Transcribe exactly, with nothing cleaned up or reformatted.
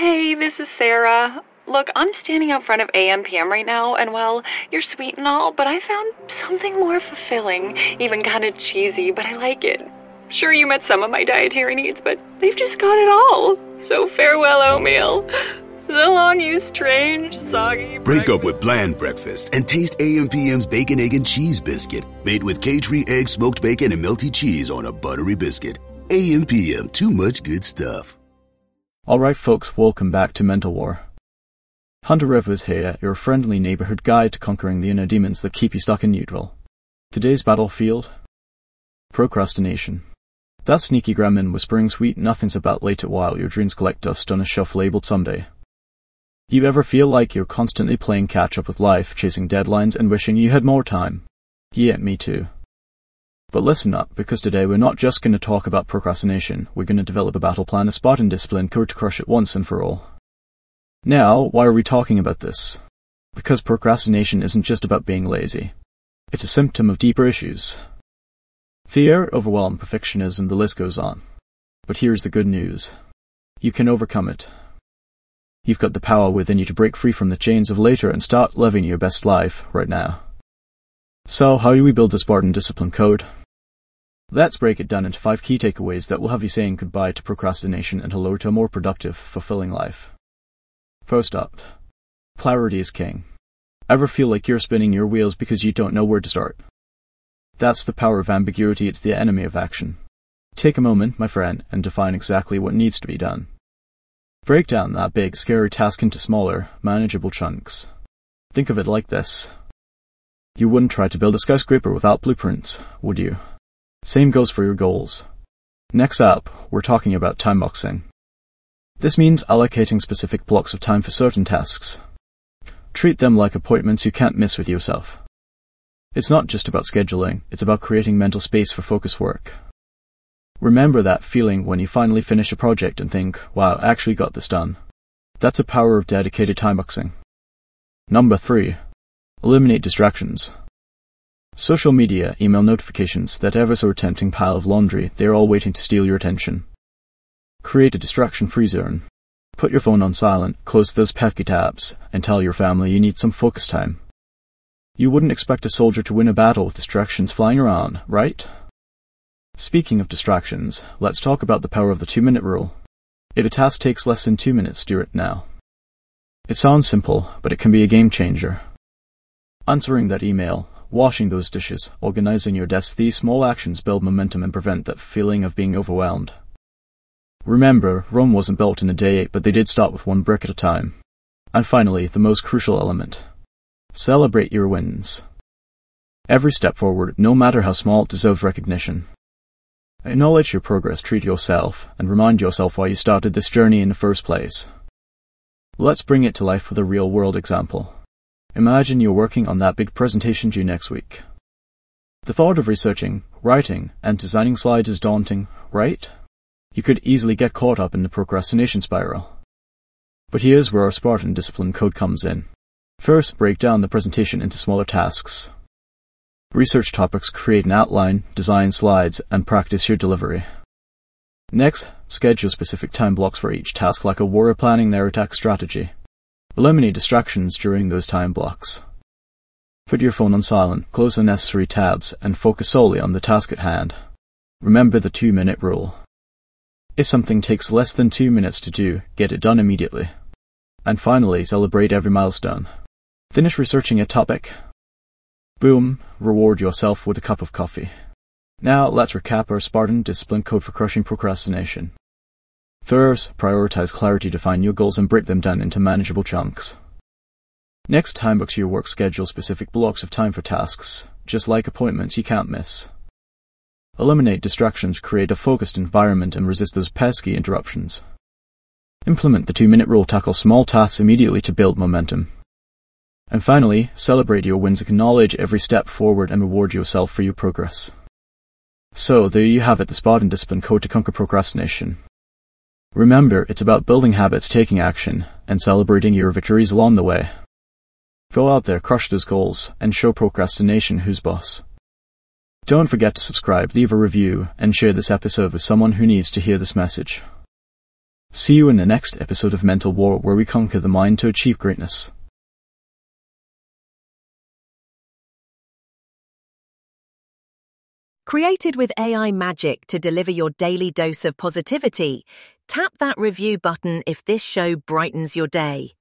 Hey, this is Sarah. Look, I'm standing out front of A M P M right now, and well, you're sweet and all, but I found something more fulfilling, even kind of cheesy, but I like it. Sure, you met some of my dietary needs, but they've just got it all. So farewell, oatmeal. So long, you strange, soggy... Break up with bland breakfast and taste A M P M's Bacon, Egg, and Cheese Biscuit, made with K-Tree egg, smoked bacon, and melty cheese on a buttery biscuit. A M P M, too much good stuff. Alright folks, welcome back to Mental War. Hunter Rivers here, your friendly neighborhood guide to conquering the inner demons that keep you stuck in neutral. Today's battlefield? Procrastination. That sneaky gremlin whispering sweet nothings about later while your dreams collect dust on a shelf labeled someday. You ever feel like you're constantly playing catch-up with life, chasing deadlines and wishing you had more time? Yeah, me too. But listen up, because today we're not just going to talk about procrastination, we're going to develop a battle plan, a Spartan discipline code to crush it once and for all. Now, why are we talking about this? Because procrastination isn't just about being lazy. It's a symptom of deeper issues. Fear, overwhelm, perfectionism, the list goes on. But here's the good news. You can overcome it. You've got the power within you to break free from the chains of later and start living your best life right now. So, how do we build the Spartan discipline code? Let's break it down into five key takeaways that will have you saying goodbye to procrastination and hello to a more productive, fulfilling life. First up, clarity is king. Ever feel like you're spinning your wheels because you don't know where to start? That's the power of ambiguity, it's the enemy of action. Take a moment, my friend, and define exactly what needs to be done. Break down that big, scary task into smaller, manageable chunks. Think of it like this. You wouldn't try to build a skyscraper without blueprints, would you? Same goes for your goals. Next up, we're talking about time boxing. This means allocating specific blocks of time for certain tasks. Treat them like appointments you can't miss with yourself. It's not just about scheduling, it's about creating mental space for focused work. Remember that feeling when you finally finish a project and think, wow, I actually got this done. That's the power of dedicated time boxing. Number three, eliminate distractions. Social media, email notifications, that ever so tempting pile of laundry, they're all waiting to steal your attention. Create a distraction-free zone. Put your phone on silent, close those pesky tabs, and tell your family you need some focus time. You wouldn't expect a soldier to win a battle with distractions flying around, right? Speaking of distractions, let's talk about the power of the two-minute rule. If a task takes less than two minutes, do it now. It sounds simple, but it can be a game-changer. Answering that email, washing those dishes, organizing your desk, these small actions build momentum and prevent that feeling of being overwhelmed. Remember, Rome wasn't built in a day, but they did start with one brick at a time. And finally, the most crucial element. Celebrate your wins. Every step forward, no matter how small, deserves recognition. Acknowledge your progress, treat yourself, and remind yourself why you started this journey in the first place. Let's bring it to life with a real-world example. Imagine you're working on that big presentation due next week. The thought of researching, writing, and designing slides is daunting, right? You could easily get caught up in the procrastination spiral. But here's where our Spartan discipline code comes in. First, break down the presentation into smaller tasks. Research topics, create an outline, design slides, and practice your delivery. Next, schedule specific time blocks for each task like a warrior planning their attack strategy. Eliminate distractions during those time blocks. Put your phone on silent, close unnecessary tabs, and focus solely on the task at hand. Remember the two-minute rule. If something takes less than two minutes to do, get it done immediately. And finally, celebrate every milestone. Finish researching a topic. Boom, reward yourself with a cup of coffee. Now, let's recap our Spartan discipline code for crushing procrastination. First, prioritize clarity, define your goals and break them down into manageable chunks. Next, time box your work, schedule specific blocks of time for tasks, just like appointments you can't miss. Eliminate distractions, create a focused environment and resist those pesky interruptions. Implement the two-minute rule, tackle small tasks immediately to build momentum. And finally, celebrate your wins, acknowledge every step forward and reward yourself for your progress. So, there you have it, the Spartan discipline code to conquer procrastination. Remember, it's about building habits, taking action, and celebrating your victories along the way. Go out there, crush those goals, and show procrastination who's boss. Don't forget to subscribe, leave a review, and share this episode with someone who needs to hear this message. See you in the next episode of Mental War, where we conquer the mind to achieve greatness. Created with A I magic to deliver your daily dose of positivity, tap that review button if this show brightens your day.